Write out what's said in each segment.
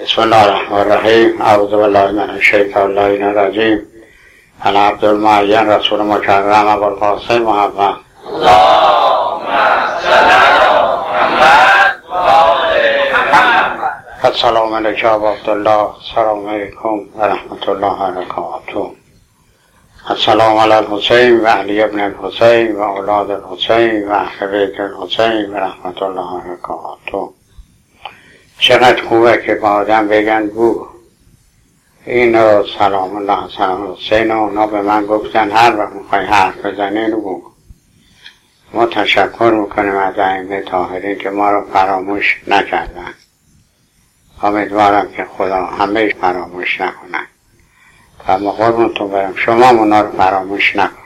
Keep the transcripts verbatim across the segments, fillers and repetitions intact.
بسم الله الرحمن الرحیم. اعوذ بالله من الشیطان الرجیم. انا عبدالمعین رسول مکرم ابوالقاسم محمد. اللهم صل علی محمد و آل محمد. السلام علیکم ابا عبدالله. السلام علیکم و رحمت الله و برکاته. السلام علی الحسین و علی ابن الحسین و اولاد الحسین و اهل بیت الحسین و رحمت الله و برکاته. چقدر خوبه که با آدم بگن بو این رو سلام الله سلام حسین و اونا به من گفتن هر وقت میخوای حرف بزنی رو بو. ما تشکر میکنیم از ائمه طاهرین که ما رو فراموش نکردن. امیدوارم که خدا همه فراموش نکنن و ما قربونتون برم شما اونا رو فراموش نکنید.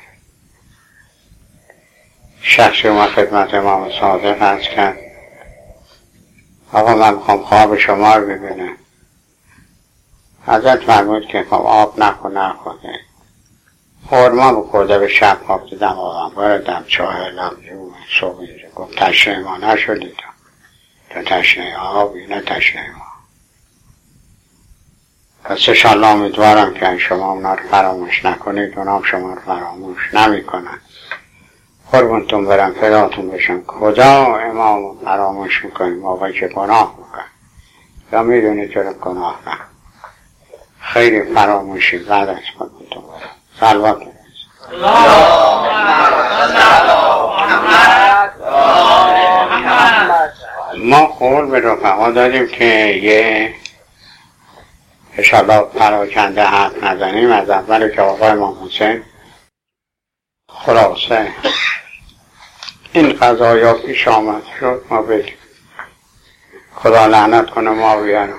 شخصی ما خدمت امام صادق هست کرد آقا من میخوام خواب شما رو ببینم. حضرت فرمود که خب آب نخور نخورده خورما بخورده به شب خواب دیدم آقام بردم چاه لمجو صبح اینجا گفت تشنه ما نشدی تو تو تشنه آبی نه تشنه ما. پس انشالله امیدوارم که شما اونا رو فراموش نکنید اونا هم شما رو فراموش نمی کنن. قربونتون برم فداتون بشم. کجا امام فراموش میکنیم موقعی که گناه میکنیم یا میدونی چرا گناه نه خیلی فراموشی بعد از قربونتون برم. صلوات برسید. ما قول به رفقا دادیم که یه انشالله پراکنده حرف نزنیم از اول که آقای امام حسین خلاصه این قضایا پیش آمد شد ما بگیم خدا لعنت کنه معاویه رو.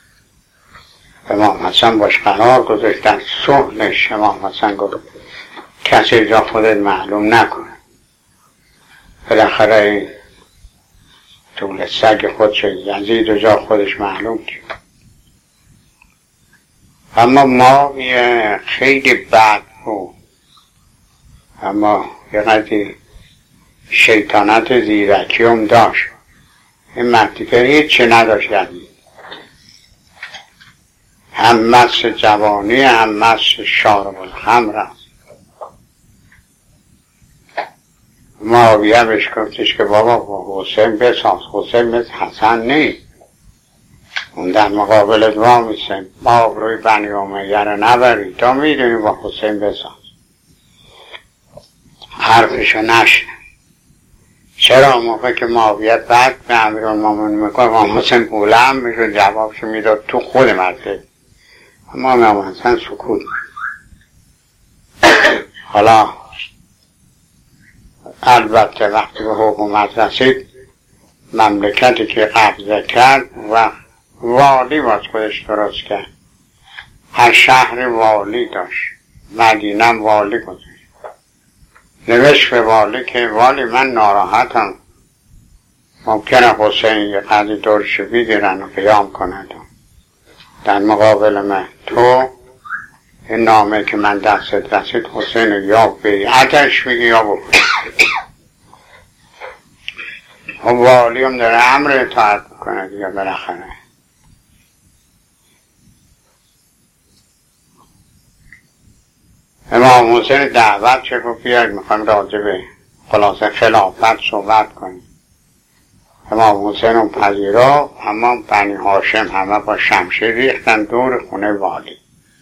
امام حسن باش قرار گذاشتن صلحش. امام حسن گفت کسی جا خودت معلوم نکنه. بالاخره این طول سگ خودش یزید و جا خودش معلوم کرد. اما معاویه خیلی بد بود اما یه قدری شیطانت زیرکی هم داشت. این مردی که هیچی نداشت یزید. هم مس جوانی هم مس شارب الخمر است. معاویه بهش گفتش که بابا حسین بساز. حسین مثل حسن نیست. اون در مقابل دوا میسن ما روی بنی امیه رو نبری تا میدونی با حسین بساز. حرفشو نشنه. چرا موقع که معاویه بعد به امیرالمومنین میکنه امام حسین بلند میشد جوابشو میداد تو خود مرده. اما امام حسین سکوت. حالا البته وقتی به حکومت رسید مملکتی که قبضه کرد و والی باز خودش درست کرد. هر شهر والی داشت. مدینه والی گذاشت. نوشت به والی که والی من ناراحتم ممکنه حسین یه قدری دورشو بگیرن و قیام کنند در مقابل من تو این نامه که من دستت رسید حسین رو یا بیعتش بگی یا بکنی. و والی هم داره امر اطاعت میکنه دیگه بالاخره. امام حسین دعوت چه گفت بیاید میخوایم راجع به خلاصه خلافت صحبت کنیم. امام حسین اون پذیرا اما بنی هاشم همه با شمشیر ریختن دور خونه والی.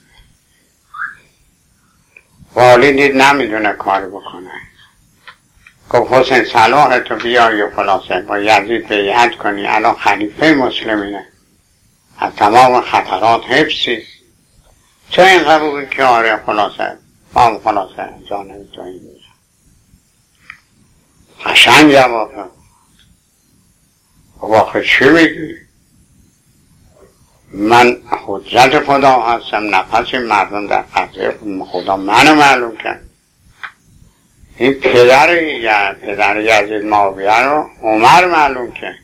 والی دید نمیدونه کار بکنه گفت حسین صلاح تو بیاری و خلاصه با یزید بیعت کنی الان خلیفه مسلمینه از تمام خطرات حفظی چه این قبول که آره خلاصه ما هم خلاصه جانب تو این میزن قشنگ جواب داد. واقع چی میگی؟ من حجت خدا هستم نفس مردم در قضیه خدا منو معلوم کرد. این پدر یا پدر یزید معاویه رو عمر معلوم کرد.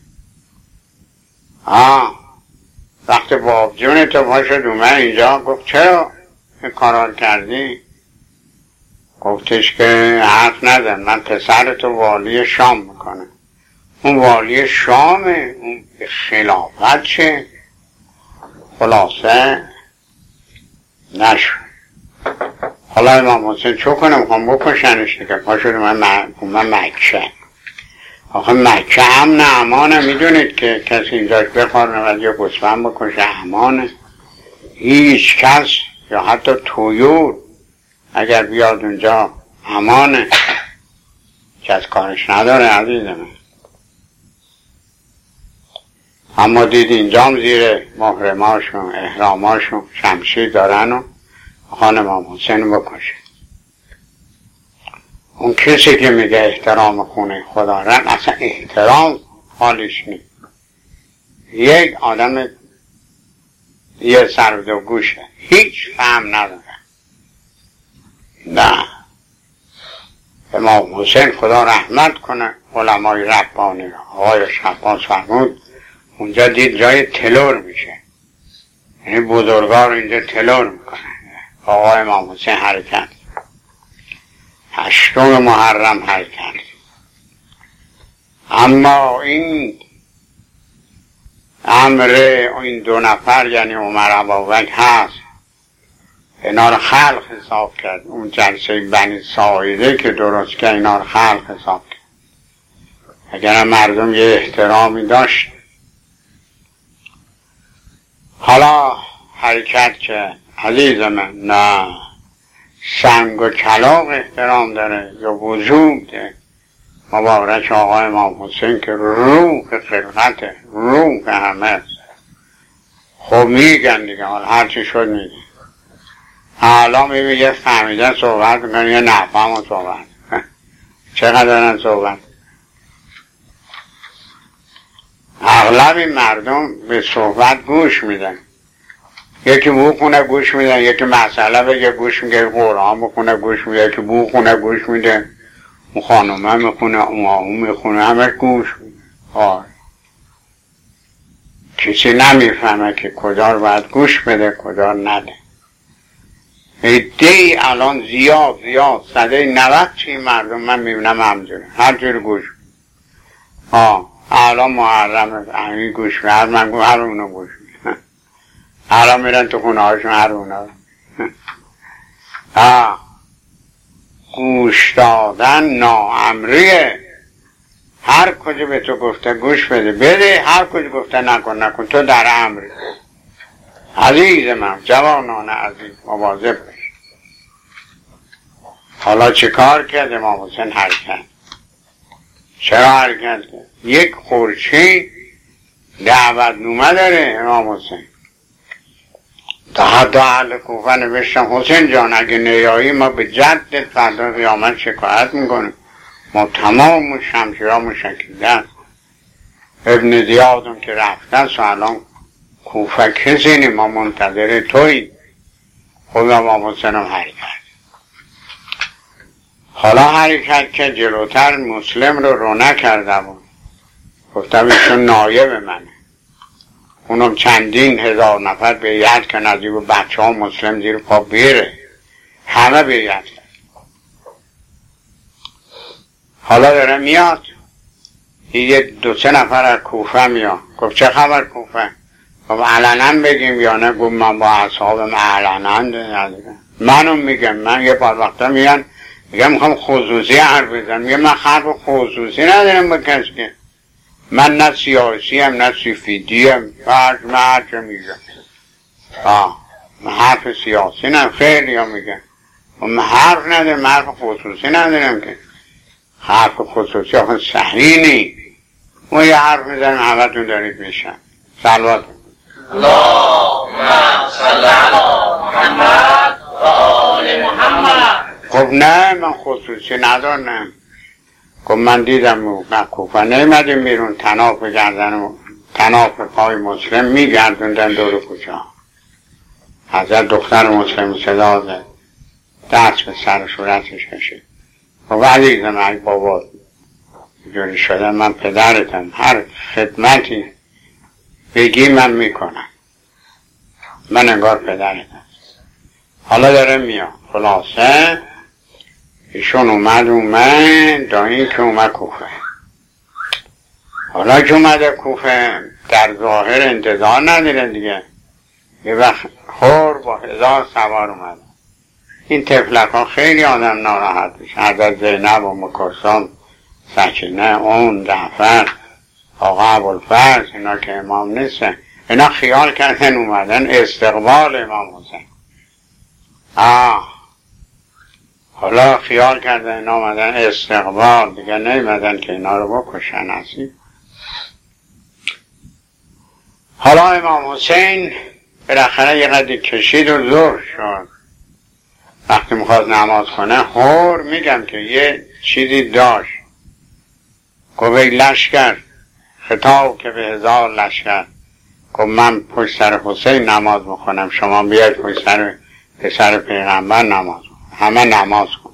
آه وقتی باب جون تو باشد اومد اینجا گفت چرا این کارار کردی؟ گفتش که حرف نزن من پسر تو والی شام میکنم. اون والی شامه اون خلافت چه؟ خلاصه نشد. حالا امام حسین چو کنم خواهم بکشنش دیگه، پا شده من من مکه. آخه مکه هم نه امانه، میدونید که کسی اینجاش بخواره و یا گسفن بکشه امانه. هیچ کس یا حتی تویور اگر بیاد اونجا امانه، کس کارش نداره عزیز من. اما دید اینجام زیر محرماشون احراماشون شمشیر دارن و خان امام حسین بکشه. اون کسی که میگه احترام خونه خدا رن، اصلا احترام حالش نیست. یک آدم یه سر و دو گوشه، هیچ فهم نداره. نه، امام حسین خدا رحمت کنه علمای ربانی را. آقای شعبان فرمود اونجا دید جای تلور میشه، یعنی بزرگار اینجا تلور میکنه. آقای امام حسین حرکت هشتم محرم حرکت. اما این امر این دو نفر یعنی عمر ابابکر هست، اینا رو خلق حساب کرد. اون جلسه بنی ساعده که درست کرد اینا رو خلق حساب کرد. اگر مردم یه احترامی داشت. حالا حرکت که عزیز من نه سنگ و کلاغ احترام داره یا وجود مبارک آقای امام حسین که روح خلقته، روح همه. خب میگن دیگه، حالا هرچی شد میگن. حالا میبینی یه فهمیدن صحبت میکنن یه نفهم و صحبت چقدر دارن صحبت. اغلب مردم به صحبت گوش میدن، یکی بو خونه گوش میدن، یکی مسئله بگه گوش میده، قرآن بخونه گوش میده، یکی بو خونه گوش میده، اون خانومه میخونه، اون آهو میخونه، همه گوش میده. آه. کسی نمیفهمه که کجا رو باید گوش بده کجا نده. ایده الان زیاد زیاد صده نوت چی مردم من میبینم همجوره هر جور گوش ها. الان محرم همین گوش هر من گوش هر اونو گوش الان میرن تو خونه هاشون هر اونو ها. گوش دادن ناامریه. هر کجا به تو گفته گوش بده بده، هر کجا گفته نکن نکن، تو در امری. عزیز من جوانان عزیز مواظب باش. حالا چه کار کرد امام حسین؟ حرکت. چرا حرکت کرد؟ یک خورشید دعوت نومه داره امام حسین. تا حتی اهل کوفه نوشتم حسین جان اگه نیایی ما به جدت فردا قیامت شکایت میکنیم، ما تمام شمشیرامون شکیدن. ابن زیادم که رفتن سالان کوفه کسی نیم، ما منتظر توی. خود امام حسین هم حرکت. حالا حرکت که جلوتر مسلم رو رو نکرده بود، گفتم ایشون نایب منه. اونم چندین هزار نفر بیعت که نزدیک بچه ها مسلم زیر پا بیره، همه بیعت کرد. حالا داره میاد یه دو سه نفر از کوفه میاد. گفت چه خبر کوفه؟ گفت علنا بگیم یا نه؟ گفت من با اصحابم علنا منو میگم. من یه بار وقتا میگن میگم میخوام خصوصی حرف بزنم، میگم من حرف خصوصی ندارم با کسی که من نه سیاسی هم نه سفیدی هم هرچه من هرچه میگم. من حرف سیاسی نه. خیلی هم میگن من حرف ندارم، من حرف خصوصی ندارم که. حرف خصوصی آخه صحیح نی. ما یه حرف میزنم همه تون دارید میشن. صلوات اللهم صل علی محمد و آل محمد. خب نه من خصوصی ندارم. خب من دیدم نه کوفه نیمدیم بیرون تناف گردن و تناف پای مسلم میگردوندن دور کوچه. حضرت دختر مسلم صدا زد، دست به سر صورتش کشید. خب عزیزم ای بابا جوری شده من پدرتم، هر خدمتی بگی من میکنم، من انگار پدرتم. حالا داره میاد. خلاصه ایشون اومد اومد تا این که اومد کوفه. حالا که اومده کوفه در ظاهر انتظار نداره دیگه، یه وقت هور با هزار سوار اومد. این تفلک ها خیلی آدم ناراحت میشه. حضرت زینب و مکرسم، سکینه، اون جعفر، آقا ابوالفضل، اینا که امام نیستن، اینا خیال کردن اومدن استقبال امام حسین. آه حالا خیال کردن اینا اومدن استقبال، دیگه نیومدن که اینا رو بکشن. هستی حالا امام حسین بالاخره یه قدر کشید و ظهر شد. وقتی میخواد نماز کنه هور میگم که یه چیزی داشت، گفت ای لشکر، خطاب که به هزار لشکر، گفت من پشت سر حسین نماز میکنم، شما بیاید پشت سر پسر پیغمبر نماز کنم. همه نماز خوندن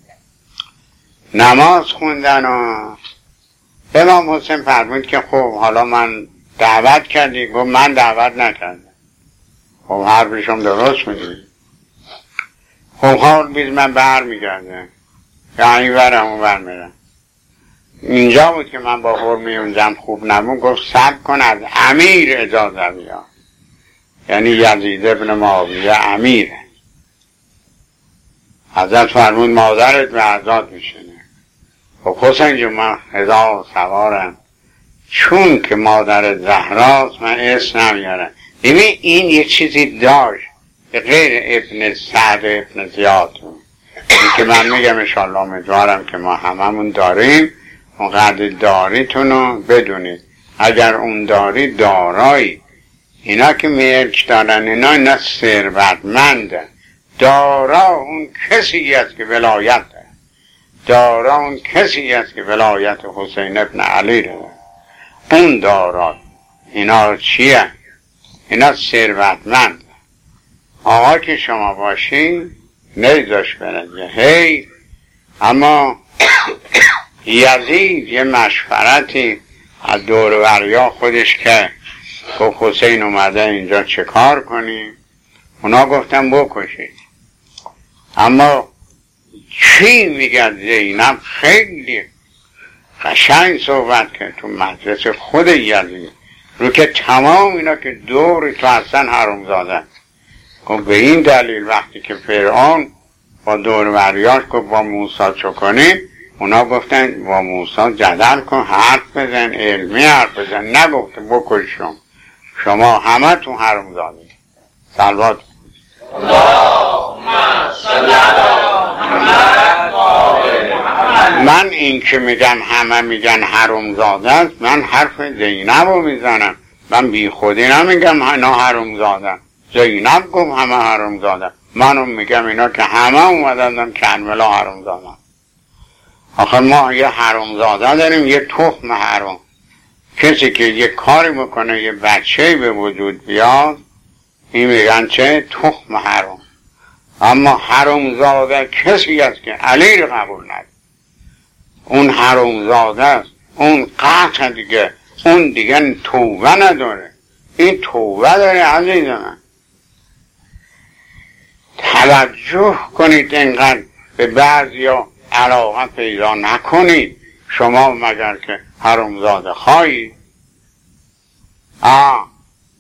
نماز خوندن و امام حسین فرمود که خب حالا من دعوت کردی؟ گفت من دعوت نکردم. خب حرفشم درست میگی. خب حال بیز من بر میگرده یا این ورم اون ور میرم. اینجا بود که من با هور میونزم خوب نبود. گفت صبر کن از امیر اجازه بیا، یعنی یزید ابن معاویه امیره. حضرت فرمود مادرت به عزاد میشنه. خب حسین جون من هزار سوارم، چون که مادر زهراست من اسم نمیارم. ببین این یه چیزی داشت غیر ابن سعد ابن زیاد، این که من میگم انشالله امیدوارم که ما هممون داریم. اونقدر داریتون رو بدونید، اگر اون داری دارایی. اینا که ملک دارن اینا اینا ثروتمنده. دارا اون کسی است که ولایت داره. دارا اون کسی است که ولایت حسین ابن علی داره. اون دارا اینا چیه؟ اینا ثروتمند. آقا که شما باشین نیزاش برنگه هی. اما یزید یه مشورتی از دوروریا خودش که گفت حسین اومده اینجا چه کار کنیم؟ اونا گفتن بکشید. اما چی میگه زینب خیلی قشنگ صحبت کرد تو مجلس خود یزید، رو که تمام اینا که دور تو هستن حرومزاده. گفت به این دلیل وقتی که فرعون با دوروریاش گفت با موسی چه کنیم، اونا گفتن با موسی جدل کن، حرف بزن، علمی حرف بزن، نگفته بکشم. شما همه تو حرومزاده. صلوات من این که میگم همه میگن حرومزاده است، من حرف زینب رو میزنم. من بی خودی نمیگم اینا حرومزاده. زینب گفت همه حرومزاده. منم میگم اینا که همه اومدن کرملا حرومزاده. آخه ما یه حرومزاده داریم، یه تخم حروم. کسی که یه کاری بکنه یه بچه به وجود بیاد، این میگن چه؟ تخم حروم. اما حرومزاده کسی است که علی رو قبول نداره. اون حرومزاده است. اون قطع دیگه، اون دیگه توبه نداره. این توبه داره. عزیز من توجه کنید، اینقدر به بعضیا علاقه پیدا نکنید. شما مگر که حرومزاده خواهید؟ آه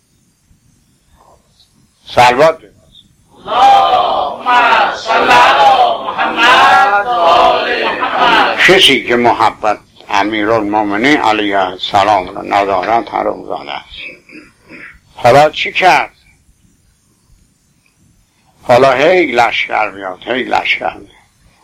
صلوات بید. اللهم صل علی محمد و آل محمد. کسی که محبت امیرالمومنین علیه السلام را ندارد حرومزاده است. حالا چی کرد؟ حالا هی لشکر میاد، هی لشکر میاد.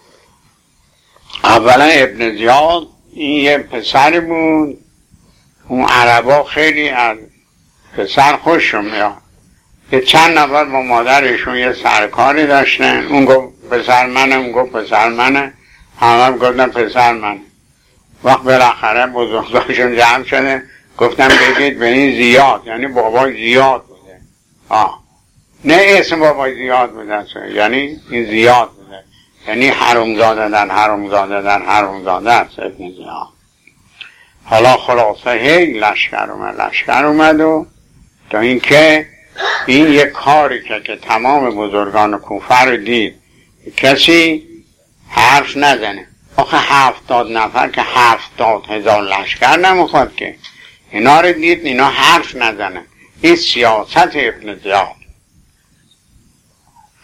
اولا ابن زیاد این یه پسر بود. اون عربا خیلی از پسر خوششون میاد. یه چند نفر با مادرشون یه سرکاری داشتن. اون گفت پسر منه، اون گفت پسر منه، همه گفتن پسر منه. وقت بالاخره بزرگدارشون جمع شده گفتن بگید به این زیاد، یعنی بابای زیاد بوده. آه نه اسم بابای زیاد بوده، یعنی این زیاد بوده، یعنی حرومزاده دن حرومزاده دن حرومزاده است ابن زیاد. حالا خلاصه هی لشکر اومد لشکر اومد و تا اینکه این یک کاری که که تمام بزرگان کوفه رو دید کسی حرف نزنه. آخه هفتاد نفر که هفتاد هزار لشکر نمیخواد که. اینا رو دید اینا حرف نزنه. این سیاست ابن زیاد.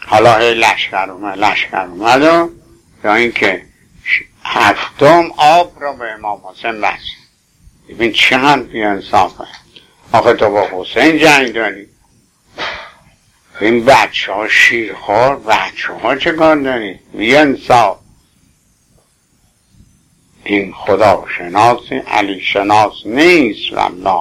حالا هی لشکر اومد لشکر اومد و یا اینکه هفتم آب را به امام حسین بست. ببین چقدر بی‌انصافه. آخه تو با حسین جنگ داری، این بچه ها شیرخوار، بچه ها چه کار داری؟ بی‌انصاف. این خدا شناسی علی شناس نیست والله.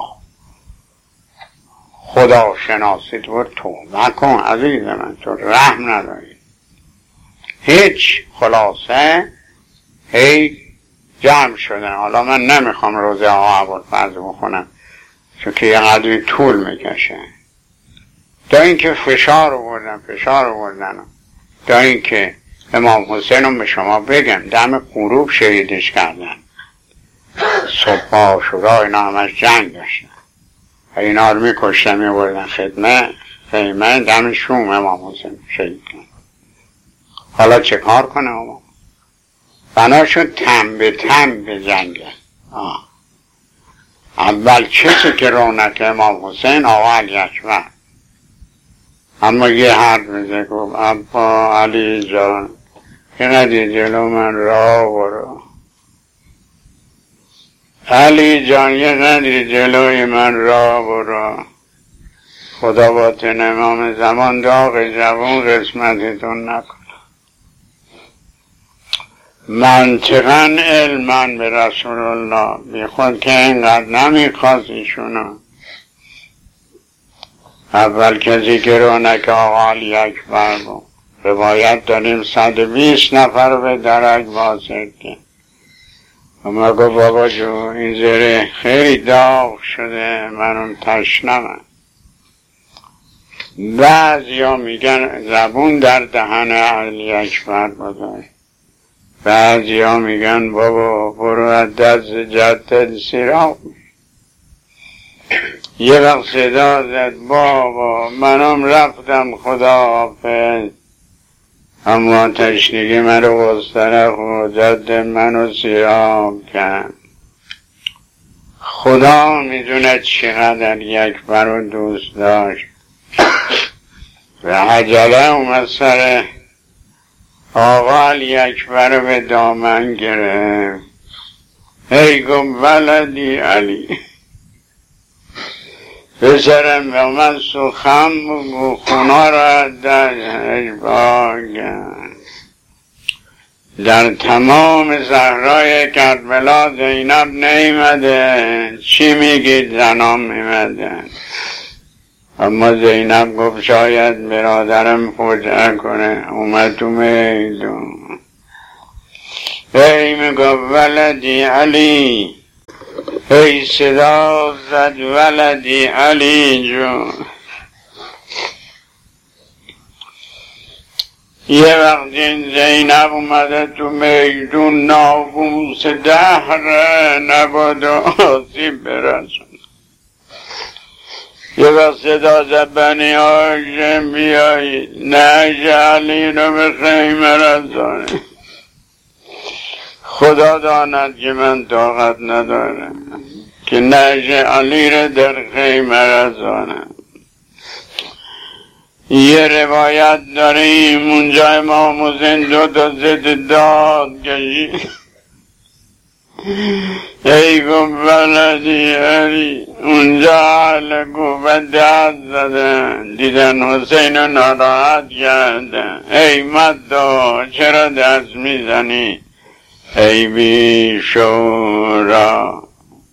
خدا شناسی تو توبه کن عزیز من، تو رحم نداری. هیچ. خلاصه هی جمع شدن. حالا من نمیخوام روزه ها ابوالفضل بخونم چون که یه قدری طول میکشه. تا اینکه فشار آوردن فشار آوردن تا اینکه امام حسین رو به شما بگم دم غروب شهیدش کردن. صبح شده اینا همش جنگ داشتن، اینا رو میکشتن میبردن خدمه خیمه دم شوم امام حسین شهید کردن. حالا چه کار کنه امام؟ بنا شد تن به تن به جنگه. آه. اول کسی که رونق امام حسین آقا علی اکبر، اما یه حرف میزه گفت ابا علی جان اینقدر جلو من راه برو، علی جان یه قدری جلوی من راه برو، خدا با تن امام زمان داغ جوان قسمتتون نکن. منطقا علمان به رسول الله بی خود که اینقدر نمیخواست ایشونو. اول کسی که رونق آقا علی اکبر بود، روایت داریم صد و بیست نفر به درک واصل که اما گفت بابا جو این زره خیلی داغ شده منم تشنمم. بعضی ها میگن زبون در دهن علی اکبر بذاری، بعضی ها میگن بابا برو از دست جدد سیراب. یه وقت صدا زد بابا منم رفتم خدا حافظ، اما تشنگی من رو گسترخ و جد منو سیراب کرد. خدا میدونه چقدر یک برو دوست داشت. و عجله اومد سر آقا علی اکبر رو به دامن گرفت. ای گم ولدی علی، بسرم به من سخم بگو خونا را در باگن. در تمام صحرای کربلا زینب نیمده، چی میگید زنام میمدن؟ اما زینب گفت شاید برادرم فوجه کنه، اومد تو میدون. ای میگفت ولدی علی، ای صدا زد ولدی علی جون. یه وقت این زینب اومده تو میدون ناقوس دهره نباد آسیب برسون. یه وقت صدا زد بنی هاشم بیایی نهج علی رو به خیمه رسانه. خدا داند که من طاقت ندارم که نهج علی رو در خیمه رسانم. یه روایت داریم اونجا امام حسین دو تا ضد داد کشید. ای گفت ولدی علی، اونجا اهل کوفه دست زدن دیدن حسین رو ناراحت کردن. ای مدا چرا دست میزنی ای بی شورا.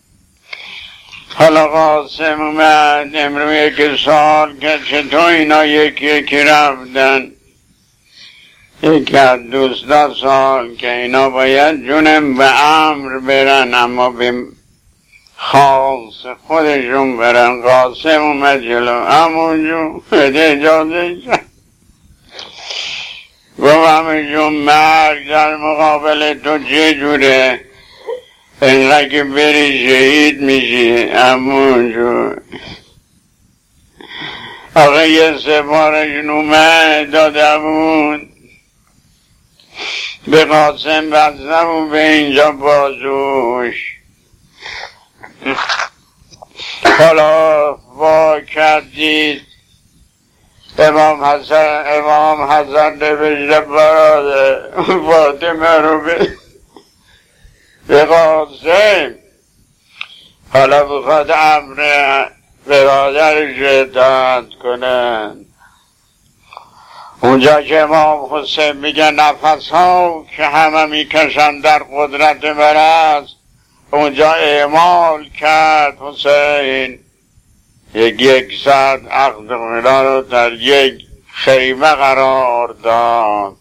حالا قاسم اومد امروز یک سال که چطور اینا یکی یکی رفتن. یکی از دوستا سال که اینا باید جونم به امر برن اما به خاص خودشون برن. قاسم اومد جلو امو جون بده اجازه شد. گفت امو جون مرگ در مقابل تو چه جوره؟ اینقدر که بری شهید میشی امو جون. آقا یه سفارشون اومد داده بود به قاسم بستم و به اینجا بازوش. حالا وا کردید امام حسن امام حسن نوشته برای فاطمه رو به قاسم، حالا بخواد امر برادرش اطاعت کنن. اونجا که امام حسین میگه نفس ها که همه میکشن در قدرت من است، اونجا اعمال کرد حسین یک یک ساعت عقد خدا رو در یک خیمه قرار داد.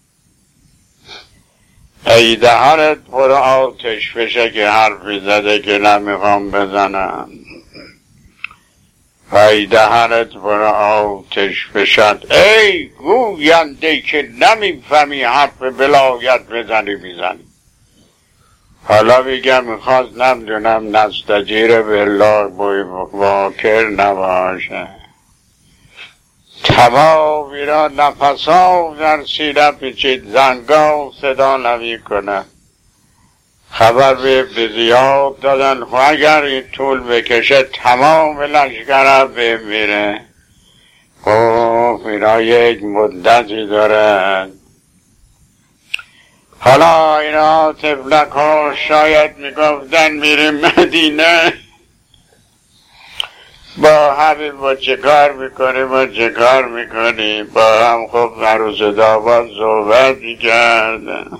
ای دهنت پر آتش بشه که حرفی زده که نمیخوام بزنم، ای دهنت پر آتش بشد ای گوینده که نمیفهمی حرف بلایت بزنی میزنی. حالا میگم میخواست نمیدونم نستجیر بالله بوی واکر نباشه. تمامی را نفس ها در سینه پیچید، زنگاه صدا نمی کنه. خبر به زیاد دادن خب اگر این طول بکشه تمام لشکره بمیره. خب اینا یک مدتی دارن. حالا اینا طفلک ها شاید میگفتن میریم مدینه، با همین با چه کار میکنیم با چه کار میکنیم، با هم خب عروس دعوت صحبت میکردن.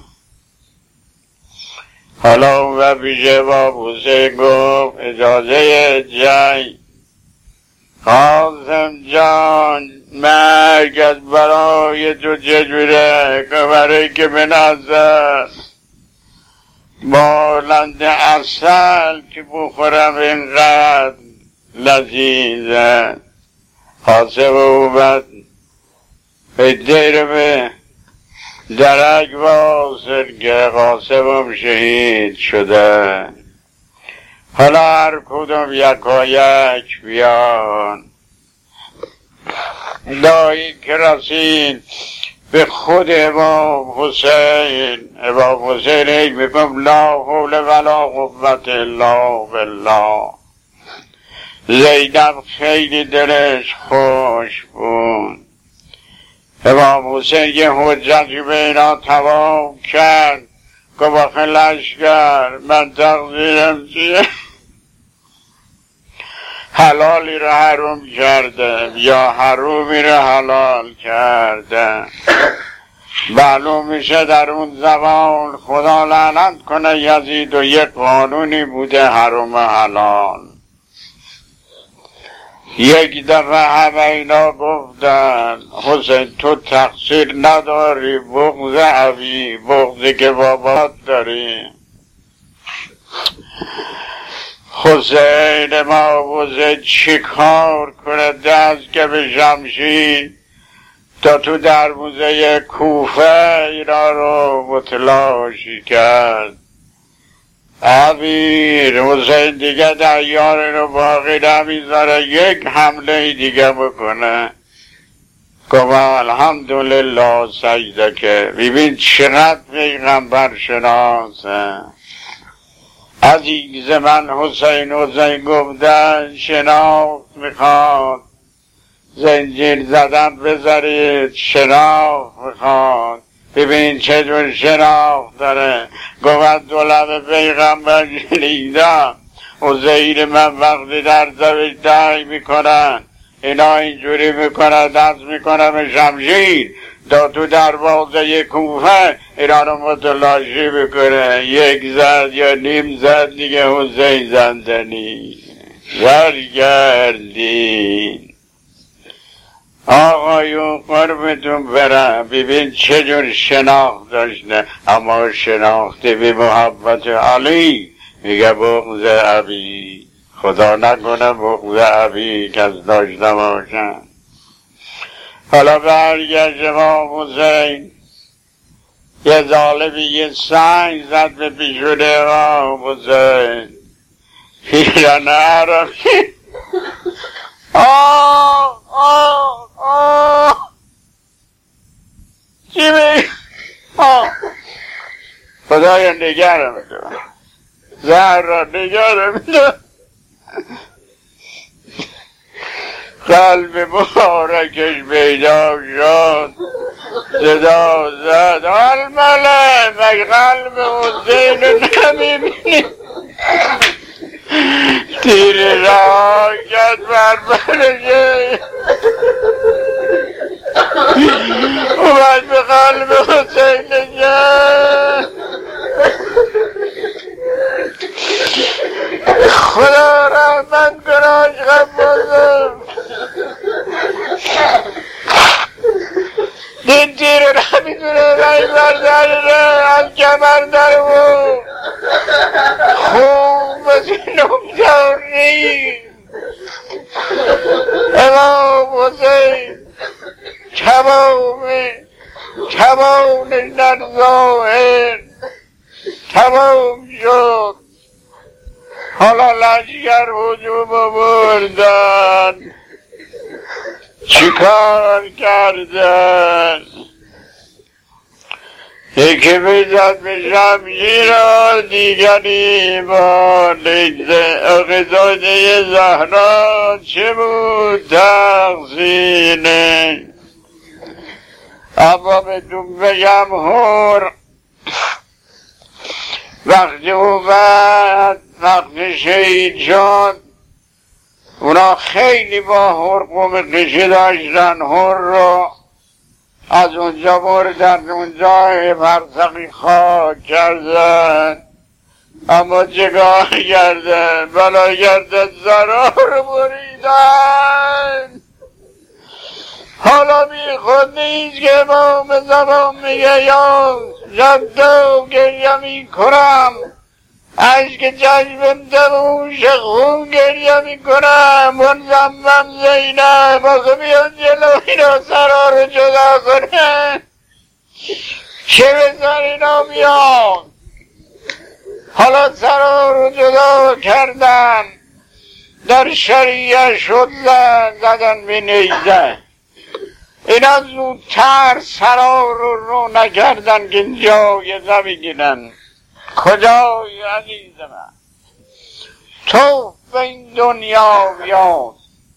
حالا و پیشه با حسین گفت اجازه جنگ. قاسم جان مرگ از برای تو چجوره؟ برای که به نظر مانند عسل که بخورم اینقدر لذیذه. قاسم اومد به دیر به درک واصل که قاسم شهید شده. حالا هر کدوم یکا یک بیان. دایی که رسید به خود امام حسین، امام حسین ایک میگم لا حول ولا قوة الا بالله. زینب خیلی دلش خوش بود. امام حسین یه حجتی به اینا تمام کرد، گفت آخه لشکر من تقصیرم چیه؟ حلالی رو حروم کرده یا حرومی رو حلال کرده. معلوم میشه در اون زمان خدا لعنت کنه یزید و یک قانونی بوده حروم حلال. یک دفعه همه اینا گفتن حسین تو تقصیر نداری، بغض عبی بغضی که بابات داری. حسین ما حسین چی کار کنه دست که به شمشیر تا تو در موزه کوفه اینا رو متلاشی کرد. امیر حسین دیگه دیار رو باقی نمیذاره، یک حمله دیگه بکنه. گفت الحمدلله سجده که ببین چقدر پیغمبر شناسه. عزیز من حسین حسین گفتن شناخت میخواد، زنجیر زدن بذارید شناخت میخواد. ببین چطور شناخت داره. گفت دو لب پیغمبر شنیدم حسین من وقتی در زبشتای میکنن اینا اینجوری میکنن دست میکنن به شمشیر تا تو دروازه کوفه اینا رو متلاشی بکنه. یک زد یا نیم زد دیگه حسین زندنی برگردین. آقایون قربتون برم. ببین چجور شناخت داشته، اما شناخته به محبت علی. میگه بغض ابی، خدا نکنه بغض ابی کس داشته باشن. حالا برگشت امام حسین یه ظالمی یه سنگ زد به پیشون امام حسین. پیران عربی آه آه آه چی میگه؟ آه خدایا نگره میده، زهر را نگره میده. قلب مبارکش پیدا شد، صدا زد المله مگه قلب حسین رو نمیبینی؟ تیر را کرد بر برشه اومد به قلب حسین نشد. خدا رحمت کناش غفازم دین تیر را میتونه رای برداره از کمر در بود خوب از اینم داری امام حسین تمام تمامش در ظاهر تمام شد. حالا لشکر هجوم آوردن، چیکار کردن؟ یکی میزد به شمشیر و دیگری با غزاده زهرا چه بود تقصیره. اما بهتون بگم هر وقتی اومد وقتی شهید شد اونا خیلی با هر قوم قشه داشتن. هر رو از اونجا بردن اونجا فرسخی خاک کردن، اما چگاه کردن؟ بلا کردن زرا رو بریدن. حالا بی خود نیست که امام زمان میگه یا جده و گریه میکنم، عشق چشمم دموش خون گریه میکنم، منظمم زینب آخه بیان جلو اینا سرا رو جدا کنه چه به سر اینا میان. حالا سرا رو جدا کردن، در شریعه شد زدن به نیزه. اینا زودتر سرا رو رو نکردن که جایزه بگیرن. کجای عزیز من تو به این دنیا بیاد.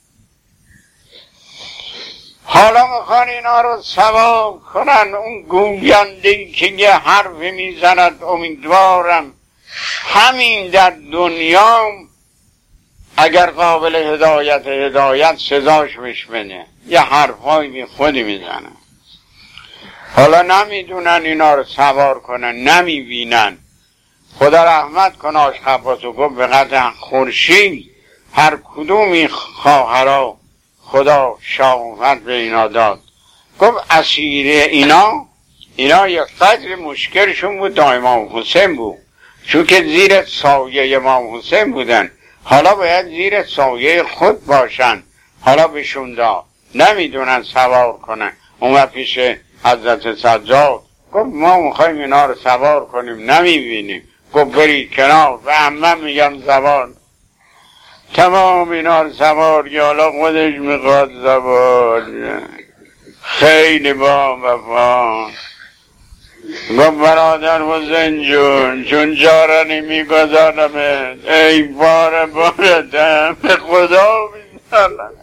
حالا میخوان اینا رو ثواب کنن. اون گوینده‌ای که یه حرفی میزند امیدوارم همین در دنیا اگر قابل هدایت هدایت سزاش بشنوه. یه حرفایی بی خودی میزنن. حالا نمیدونن اینا رو سوار کنن، نمیبینن. خدا رحمت کنه آشخباسو گفت به قدر خورشید هر کدومی خواهرها خدا شافت به اینا داد. گفت اسیر اینا اینا یک قدر مشکلشون بود دا امام حسین بود، چون که زیر سایه امام حسین بودن. حالا باید زیر سایه خود باشن. حالا بهشون داد، نمیدونن سوار کنن. اون پیش حضرت سجاد گفت ما میخوایم اینا رو سوار کنیم نمیبینیم. گفت برید کنار و همه میگم سوار. تمام اینا رو سوار که حالا خودش میخواد سوار. خیلی با وفا گفت برادر حسین جون چون جاره نمیگذارمت ای بار بارتم به خدا میزنم.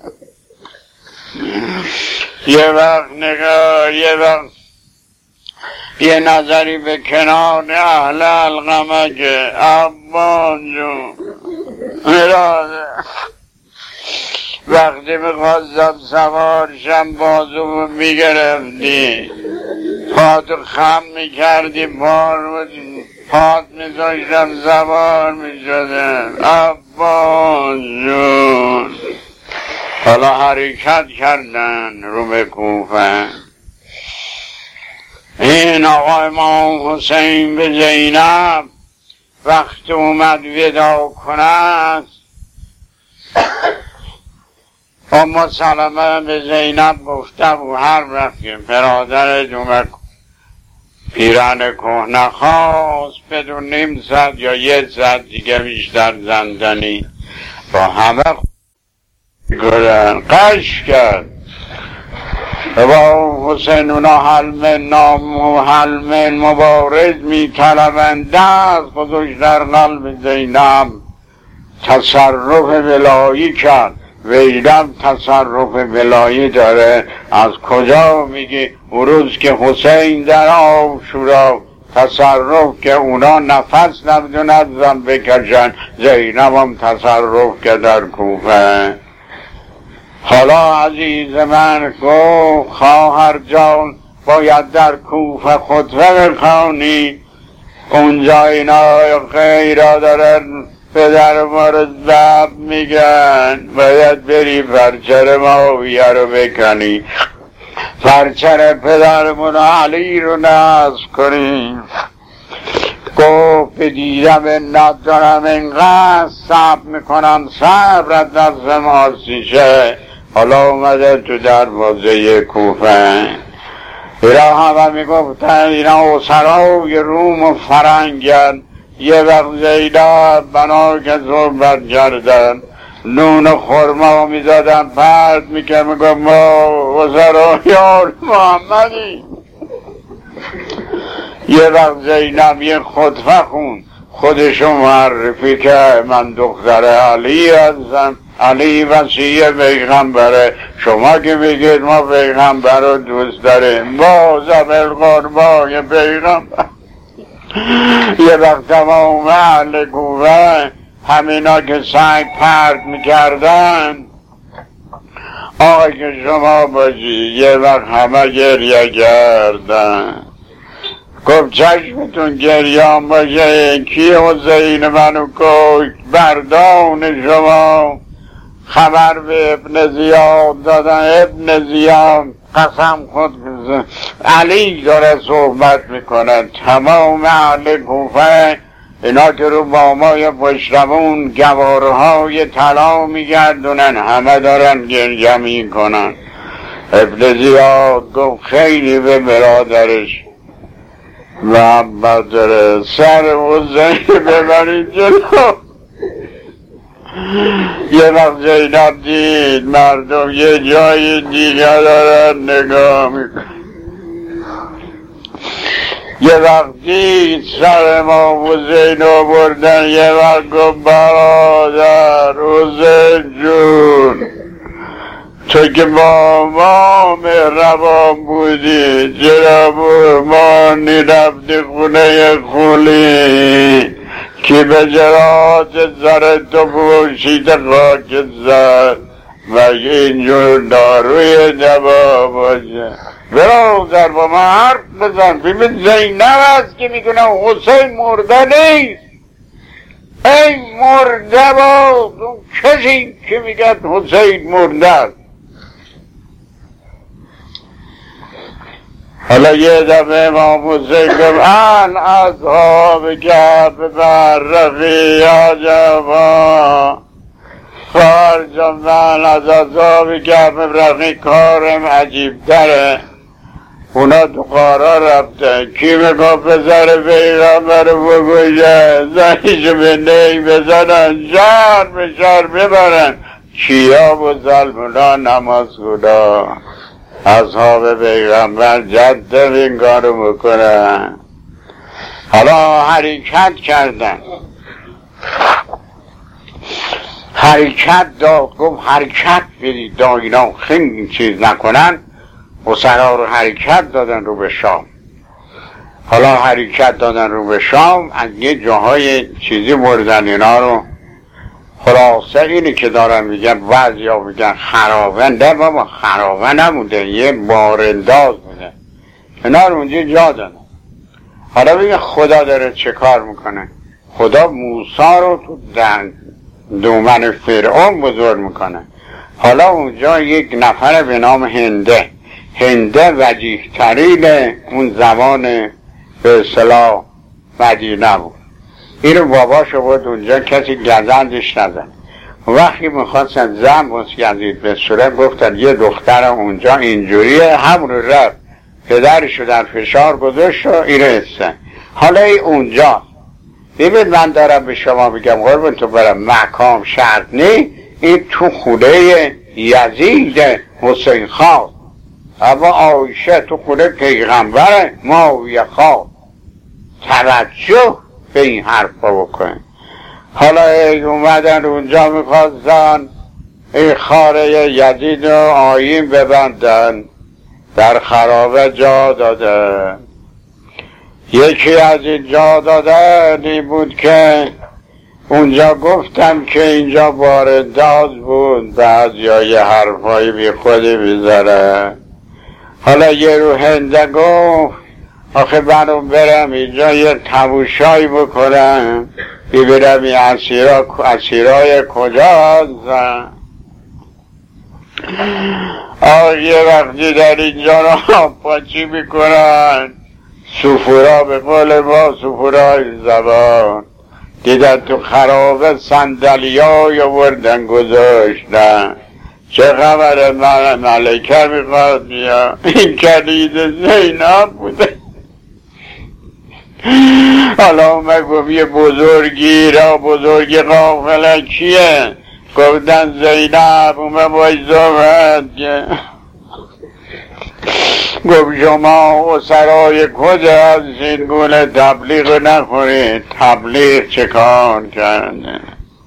یه وقت نگاه یه وقت یه نظری به کنار اهل القمه که عبان جون اراده وقتی میخواستم سوارشم بازو میگرفتی پاتو خم میکردی بار پات میذاشتم سوار میشدم عبان جون. حالا حرکت کردن رو به کوفه. این آقا امام حسین به زینب وقت اومد ودا کند اما سلمه به زینب گفته و هر وقت که برادر دومه پیران کهنه خواست بدون نیم ساعت یا یک ساعت دیگه بیشتر زندنی با همه گرن قش کرد. با حسین اونا حلم نام و حلم مبارز می طلبند دست گذاشت در قلب زینب تصرف ولایی کرد. ویدم تصرف ولایی داره. از کجا میگی؟ اون روز که حسین در عاشورا تصرف که اونا نفس نمیدونند زن بکشن، زینب هم تصرف که در کوفه. حالا عزیز من گو خواهر جان باید در کوفه خطبه بخوانی، اونجا اینا غیرا دارن پدر ما رو زب میگن، باید بری پرچر معاویه رو بکنی، پرچر پدرمون علی رو نصب کنیم. گفت بدیدم ندارم اینقدر صبر میکنم صبرت دست ماسیشه. حالا اومده تو دروازه کوفه. ایرا همه میگفتن اینا اسرای روم و فرنگن. یه وقت زیدت بنا که صحبت کردن نون خورما میزدن پرد میکن میگفت ما اسرای آل محمدی. یه وقت زینب یه خطبه خون خودشو معرفی که من دختر علی هستم، علی وصی پیغمبره، شما که بگید ما پیغمبر رو دوست داریم، با زبل قربای پیغمبر. یه وقت تمام اهل کوفه همینا که سنگ پرد میکردن آقای که شما باشی، یه وقت همه گریه کردن. گفت چشمتون گریان باشه کی حسین منو کش، بردان شما خبر به ابن زیاد دادن. ابن زیاد قسم خود بزن علی داره صحبت میکنه. تمام اهل کوفه اینا که رو بامای پشتمون گوارهای طلا میگردونن همه دارن گریه میکنن. ابن زیاد گفت خیلی به برادرش محبت داره، سر حسین ببرید جلو. یه وقت زینب دید مردم یه جای دیگه دارن نگاه میکن، یه وقت دید سر ما حسین رو بردن. یه وقت گفت برادر حسین جون تو که با ما مهربان بودی، چرا ما نرفتی خونه خولی که به جرات زر تو پوشید خاک زر، مگه اینجور داروی دوا باشه؟ برادر با من حرف بزن. ببین زینب هست که میکنه حسین مرده نیست. ای مرده با کسی که میگه حسین مرده است. حالا یه دفعه امام حسین گفت ان اصحاب کهف بررقی عجبا، خارجم من از اصحاب کهف بررقی کارم عجیب تره. اونا تو قارا رفتن، کی میگفت پسر پیغمبر بگوشه زنیشو به نی بزنن شهر به شهر ببرن، کیا و ظلمونا نماز خدا اصحاب پیغمبر جد این کارو بکنن. حالا حرکت کردن، حرکت داد. گفت حرکت بدید دا اینا خیلی چیز نکنن. اسرا رو حرکت دادن رو به شام. حالا حرکت دادن رو به شام، از یه جاهای چیزی بردن اینا رو. خلاصه اینی که دارن میگن بعضی ها میگن خراونده، بابا خراون نمونده، یه بارانداز بوده. اینا رو اونجا جا دادن. حالا بگه خدا داره چه کار میکنه؟ خدا موسی رو تو دومن فرعون بزرگ میکنه. حالا اونجا یک نفر به نام هنده، هنده وجیه ترین اون زمان به اصطلاح مدینه بود. اینو باباشو بود اونجا، کسی گزندش نزد. وقتی میخواستن زن بسگزید به صورت گفتن یه دختر اونجا اینجوریه، همون رو رفت پدرشو در فشار گذاشت و اینو هستن. حالا ای اونجا ببین من دارم به شما بگم قربون تو برم مقام شرط نی، این تو خونه یزید حسین خان، اما عایشه تو خونه پیغمبر معاویه خان. توجه به این حرفا بکنه. حالا اومدن اونجا میخواستن این خاره یزید و آیین ببندن در خرابه جا دادن. یکی از این جا دادنی بود که اونجا گفتم که اینجا بارداز بود، بعد یا یه حرفایی بی خودی بیزاره. حالا یه رو هنده گفت آخه منو برم اینجا یه تموشایی بکنم ببینم این اسیرا اسیرای کجا هستن. آه یه وقتی در اینجا را پاچی میکنن سفورا، به قول ما سفورای زبان، دیدن تو خرابه صندلیای آوردن گذاشتن. چه خبره؟ من ملکه میخواد بیا. این کلید زینب بوده. حالا من گفت یه بزرگی را بزرگی قافله کیه؟ گفتن زینب اومه باید زمت. گفت شما و سرای کجا هستین؟ گونه تبلیغ نخورید. تبلیغ چه کار کرده؟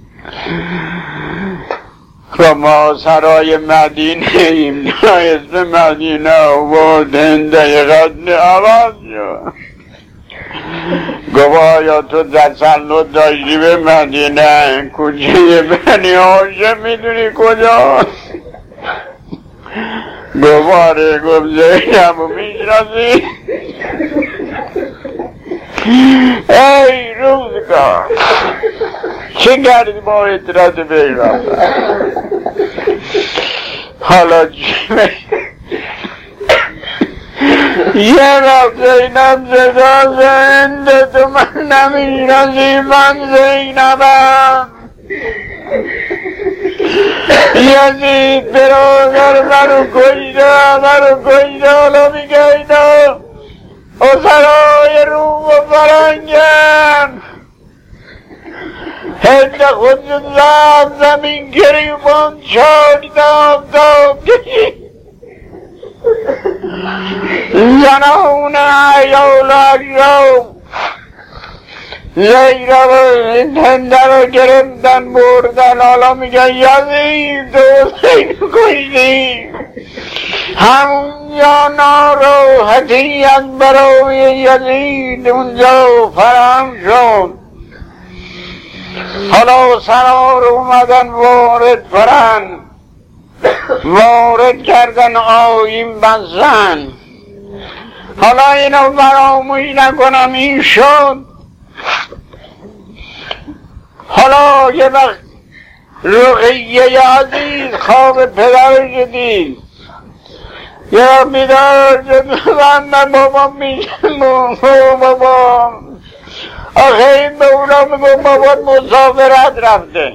که ما سرای مدینه ایم، اسم مدینه آوردن دقیقت عوض شد. گوایا تو تسلط داشتی به مدینه، کوچه بنی هاشم میدونی کجاست؟ گواره گفت زینب رو میشناسی؟ ای روزگار چه کردی با اطلاعات پیغمبر؟ حالا یه وقت زینب صدا زنده تو من نمیشناسی؟ من زینبم. یزید برادر منو کشته، منو کشته. حالا میگه اینا اسرای روم و فرنگم هند خود زم زمین گریبان چاک دام دام زنان ایال اجرام زیره و هنده رو گرفتن بردن. حالا میگه یزید و زید کشتی. همونجا ناراحتی از برای یزید اونجا فراهم شد. حالا سرار اومدن وارد فرن، وارد کردن آیین بستن. حالا اینو فراموش نکنم این شد. حالا یه وقت رقیه عزیز خواب پدرش دید. یه وقت بیدار شد من بابام میشم بابام. آخه این به اونا میگو بابات مسافرت رفته.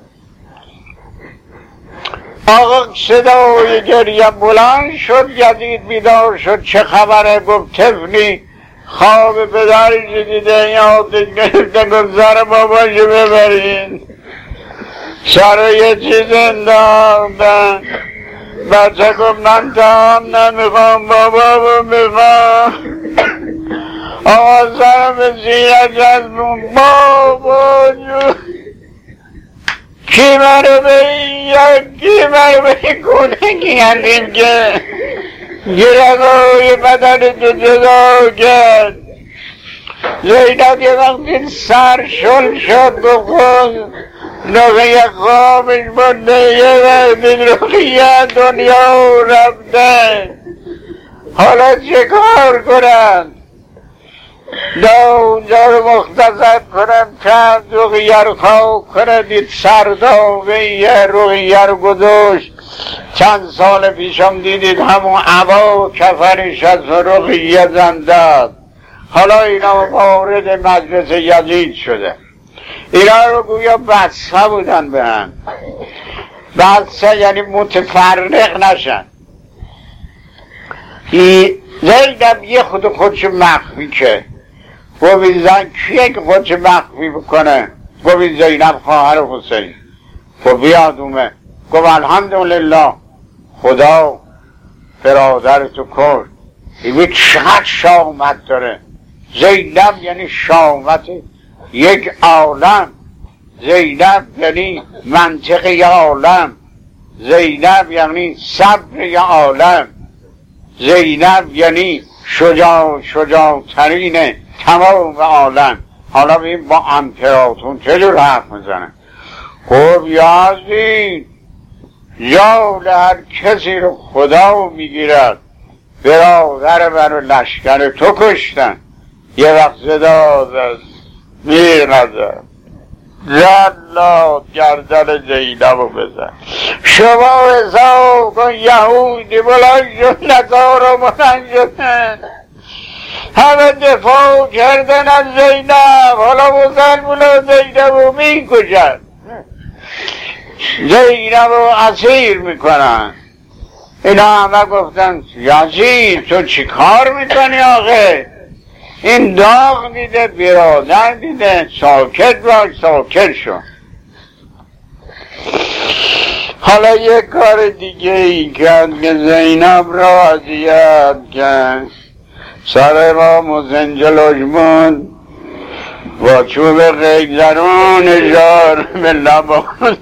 آقا صدای گریه بلند شد. یزید بیدار شد چه خبره؟ گفت طفلی خواب پدرش دیده یادش گرفته. گفت سر باباشو ببرین. سر یه چیز انداختن. بچه گفت من تام نمیخوام بابا میخوام. آقا سرم زیرش از بابا جو کی منو به این کی منو به این کنگی هستیم که گرگای بدن تو جدا کرد. زینب یه وقتی سر شل شد گفت رقیه خوابش بنده یه وقتی رقیه دنیا رفته. حالا چه کار کنن؟ دا اونجا رو مختصر کنم چند رقیه رو خواب کنه. دید سردابه رقیه رو گذاشت. چند سال پیشم دیدید همون عبا کفرش از رقیه زنداد. حالا اینا وارد مجلس یزید شده. اینا رو گویا بسته بودن به هم. بسته یعنی متفرق نشن. زینب یه خود خودش مخفی که گوید زن کیه که خودش مخفی بکنه؟ گوید زینب خواهر حسین. گوید بیاد اومه. گوید الحمدلله خدا برادر تو کرد. این چقدر شامت داره. زینب یعنی شامت یک عالم. زینب یعنی منطقه عالم. زینب یعنی صبر عالم، زینب یعنی شجاع شجاع ترین تمام عالم. حالا ببین با امپراتور چجور حرف میزنه؟ خب یازید جان هر کسی رو خدا میگیرد، برادر بر لشکر تو کشتن. یه وقت صدا زد میر نظر زلات گردن زینب رو بزن، شما حساب کن یهودی بلند شد نکار و بلند شدن، همه دفاع کردن از زینب، حالا مسلمان زینب رو میکشن، زینب رو اسیر میکنن. اینا همه گفتن یزید تو چی کار میکنی آخه؟ این داغ دیده، برادر دیده، ساکت باش، ساکت شو. حالا یک کار دیگه ای کرد که زینب را اذیت کرد. سر ما مزنجلوش بود با چوب قیزرون جار به لبان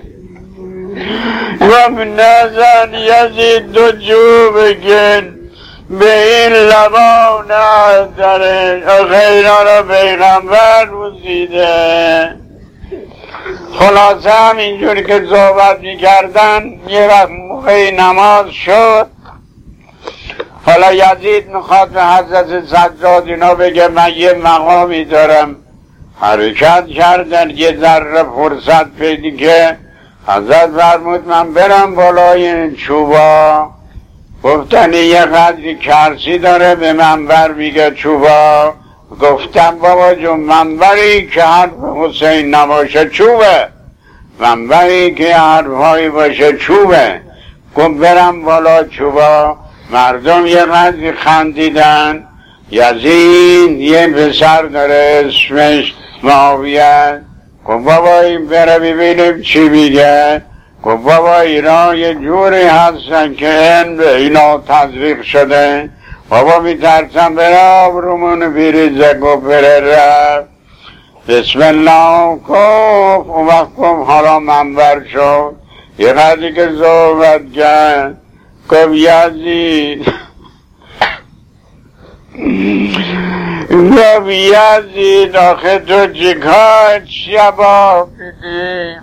و نزن یزید دو چوب کن به این لبان داره خیران را پیغمبر بوسیده. خلاصه هم اینجوری که صحبت میکردن یه وقت موقع نماز شد. حالا یزید میخواد به حضرت سجاد اینا بگه من یه مقامی دارم. حرکت کردن یه ذره فرصت پیدا که حضرت فرمود من برم بالای این چوبا. گفتن یه قدری کرسی داره به منبر میگه چوبا. گفتم بابا جون منبری که حرف حسین نباشه چوبه، منبری که حرفهایی باشه چوبه. گفت برم بالا چوبا. مردم یه قدری خندیدن. یزید یه پسر داره اسمش معاویه. گفت بابا این بره ببینیم چی میگه. گفت بابا اینا یه جوری هستن که این به اینا تزریق شده. بابا میترسم بره آبرومون بیریزه. گفت بره رفت بسم الله گفت. اون وقت گفت حالا منبر شد. یه قدری که صحبت کرد گفت یزید گفت یزید آخه تو چیکار شبا بیدی.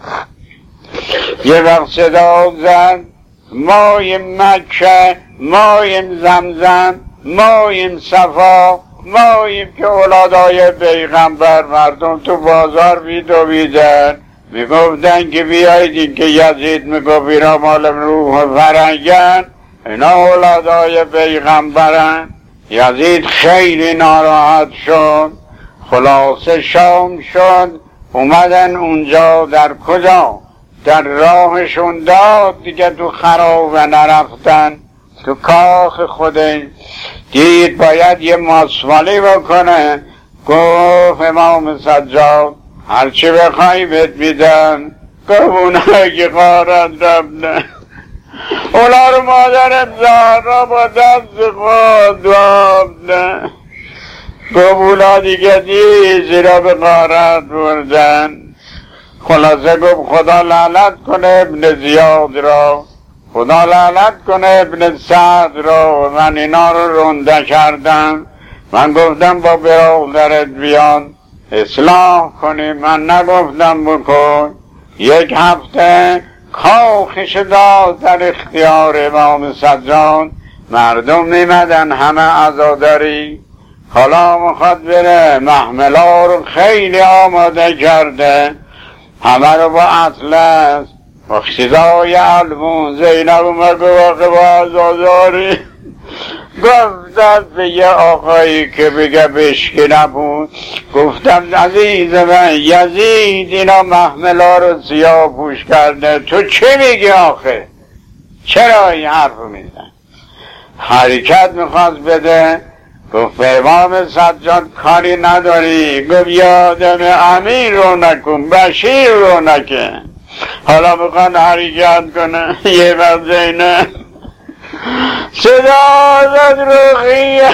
یه وقت صدا زد مایم مکه، مایم زمزم، مایم صفا، مایم که اولادای پیغمبر. مردم تو بازار بیدویدن میگفتن که بیایید که یزید میگفت اینا مال روح فرنگن، اینا اولادای پیغمبرن. یزید خیلی ناراحت شد. خلاصه شام شد. اومدن اونجا در کجا؟ در راهشون داد دیگه تو خرابه نرفتن، تو کاخ خودش. دید باید یه ماسوالی بکنه. گفت امام سجاد هرچی بخوایی بهت میدن. گفت اونایی که غارت رفتن اونا رو مادرم زهرا با دست خود وابدن. گفت اونا دیگه دید زیرا به غارت بردن. خلاصه گفت خدا لعنت کنه ابن زیاد را، خدا لعنت کنه ابن سعد را. من اینا رو رنده کردم. من گفتم با برادرت بیان اصلاح کنی، من نگفتم بکن. یک هفته کاخش داد در اختیار امام سجاد. مردم نیمدن همه عزاداری. حالا مخواد بره محملا رو خیلی آماده کرده، همه رو با اطلس با خیزای علمون. زینب اومد واقع با عزاداری. گفتم به یه آقایی که بگه بشکی نبود. گفتم عزیز من یزید اینا محملا رو سیاه پوش کرده، تو چه میگی آخه؟ چرا این حرف میزن؟ حرکت میخواست بده. گفت امام سجاد کاری نداری. گفت یادم امیر رو نکن، بشیر رو نکن. حالا میخوان حرکت کنه. یه وقت زینب صدا زد روخیه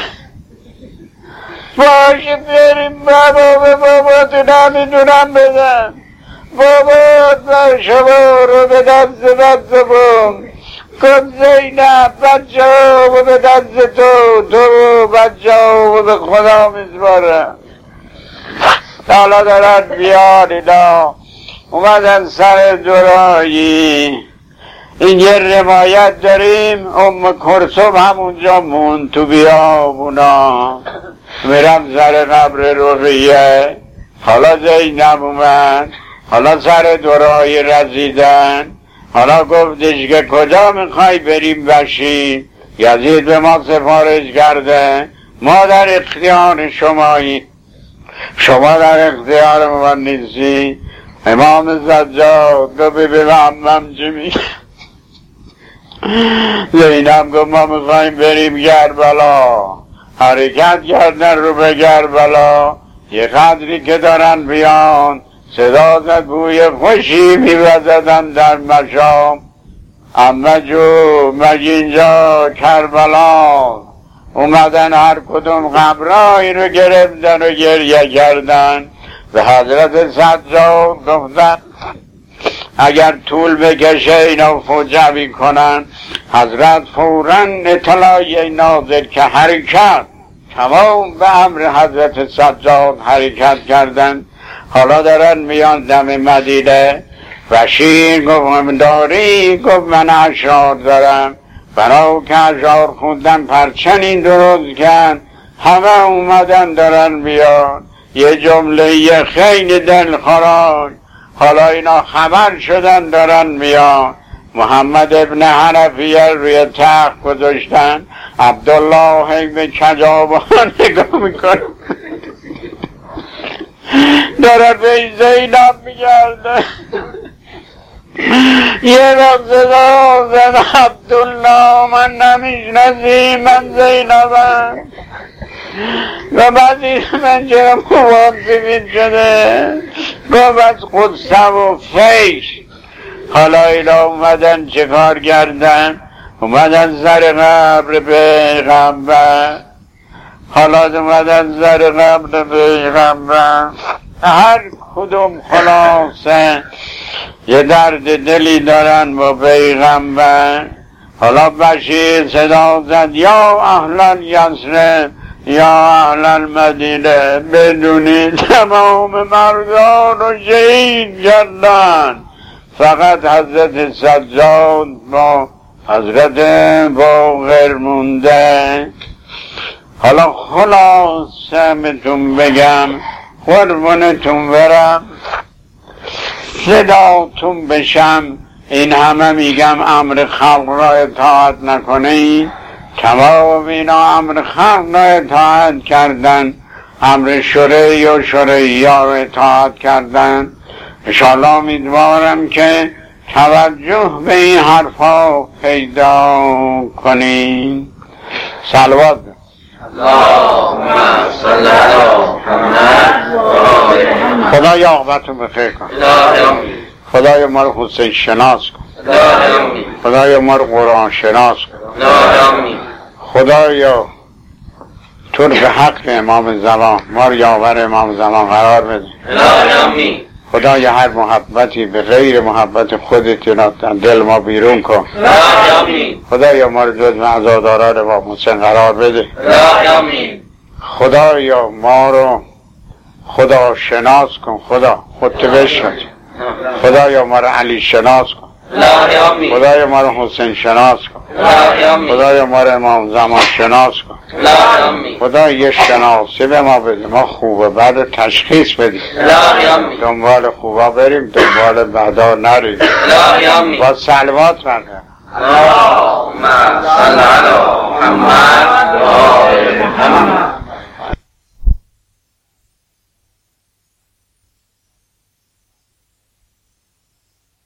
باشه بریم بابا به بابا تو نمیدونم بدن. بابا در شما رو به دست دست بون کن زینب بچه ها رو به دست تو تو بچه ها رو به خدا میسپاره. حالا دارن بیان اینا اومدن سر دورایی. این یه روایت داریم ام کلثوم همونجا مون تو بیابونا میرم سر قبر رقیه. حالا زینب اومد، حالا سر دورایی رسیدن، حالا گفتش که کجا میخوای بریم بشی؟ یزید به ما سفارش کرده ما در اختیار شمایی، شما در اختیار ما نیستی. امام سجاد گفت ببینم چی میگه. زینب گفت ما میخواییم بریم کربلا. حرکت کردن رو به کربلا. یه قدری که دارن بیان صدا زد بوی خوشی میوزدن در مشام. اما جو مگه اینجا کربلا. اومدن هر کدوم قبرایی رو گرفتن و گریه کردن. به حضرت سجاد گفتن اگر طول بکشه اینا فوجوی کنن. حضرت فوراً اطلاعی نازل که حرکت. تمام به امر حضرت سجاد حرکت کردن. حالا دارن میان دم مدینه. بشیر گفت داری؟ گفت من اشعار دارم. برای که اشعار خوندن پرچنین درست کن. همه اومدن دارن بیان. یه جمله خیلی دلخراش. حالا اینا خبر شدن دارن میان. محمد ابن حنفیه روی تخت گذاشتن. عبدالله هی به کجابا نگاه میکنه داره به زینب میگرده. یه وقت صدا زد عبدالله من نمیشناسی من زینبم. و بعدی من چرا مواد سفید شده؟ گفت از قدسه و فیش. حالا اینا اومدن چه کار کردن؟ اومدن سر قبر پیغمبر. حالا اومدن سر قبر پیغمبر. هر کدوم خلاصه یه درد دلی دارن با پیغمبر. حالا بشیر صدا زد یا اهل یثرب یا اهل مدینه بدونید تمام مردان رو شهید کردن. فقط حضرت سجاد با حضرت باقر مونده. حالا خلاصه بهتون بگم قربونتون برم صداتون بشم. این همه میگم امر خلق را اطاعت نکنید. تمام اینا امر خلق را اطاعت کردن. امر شرعی و شرعی ها را اطاعت کردن. انشاءالله امیدوارم که توجه به این حرفا پیدا کنین. صلوات اللهم صل علی محمد و آل محمد. خدای عاقبتتون بخیر کن. خدای ما رو حسین شناس کن. خدای ما رو قرآن شناس کن. خدایا تو به حق امام زمان ما رو یاور امام زمان قرار بده. خدایا هر محبتی به غیر محبت خودت در دل ما بیرون کن. خدایا ما رو جز عزاداران با محسن قرار بده. خدایا ما رو خدا شناس کن. خدا خودت بشناس. خدایا ما رو علی شناس کن. خدایا ما رو حسین شناس کن. خدایا ما رو امام زمان شناس کن. خدا یه شناسی به ما بده. ما خوبه بعد تشخیص بدیم. دنبال خوبا بریم دنبال بعدا نریم. با صلوات بگم اللهم صل علی محمد و آل محمد.